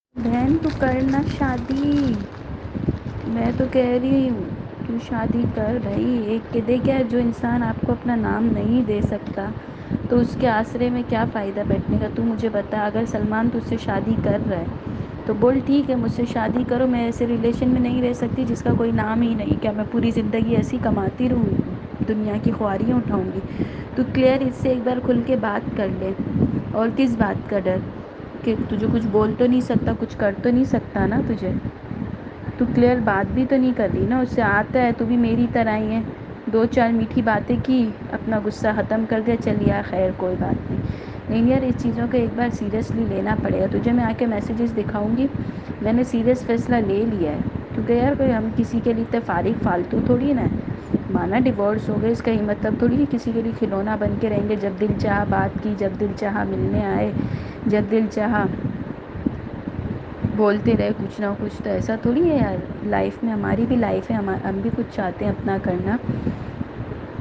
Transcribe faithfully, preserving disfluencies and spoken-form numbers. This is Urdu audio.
بہن تو کرنا شادی، میں تو کہہ رہی ہوں تو شادی کر بھائی. ایک کہ دیکھ کیا جو انسان آپ کو اپنا نام نہیں دے سکتا تو اس کے آسرے میں کیا فائدہ بیٹھنے کا. تو مجھے بتا اگر سلمان تجھ سے شادی کر رہا ہے تو بول ٹھیک ہے مجھ سے شادی کرو. میں ایسے ریلیشن میں نہیں رہ سکتی جس کا کوئی نام ہی نہیں. کیا میں پوری زندگی ایسی کماتی رہوں دنیا کی خواریاں اٹھاؤں گی. تو کلیئر اس سے ایک بار کھل کے بات کر لے. اور کس بات کا ڈر کہ تجھے کچھ بول تو نہیں سکتا کچھ کر تو نہیں سکتا نا تجھے. تو کلیئر بات بھی تو نہیں کر رہی نا. اس سے آتا ہے تو بھی میری طرح ہی ہے. دو چار میٹھی باتیں کی اپنا غصہ ختم کر دیا چل یار خیر کوئی بات نہیں. نہیں یار اس چیزوں کو ایک بار سیریسلی لینا پڑے گا. تجھے میں آ کے میسیجز دکھاؤں گی. میں نے سیریس فیصلہ لے لیا ہے کیونکہ یار کوئی ہم کسی کے لیے اتنے فارغ فالتو تھوڑی نا ہے. مانا ڈیورس ہو گئے اس کا ہی مطلب تھوڑی نہیں کسی کے لیے کھلونا بن کے رہیں گے. جب دل چاہا بات کی جب دل چاہا ملنے آئے جب دل چاہا بولتے رہے کچھ نہ کچھ. تو ایسا تھوڑی ہے یار. لائف میں ہماری بھی لائف ہے. ہم ہم بھی کچھ چاہتے ہیں اپنا کرنا.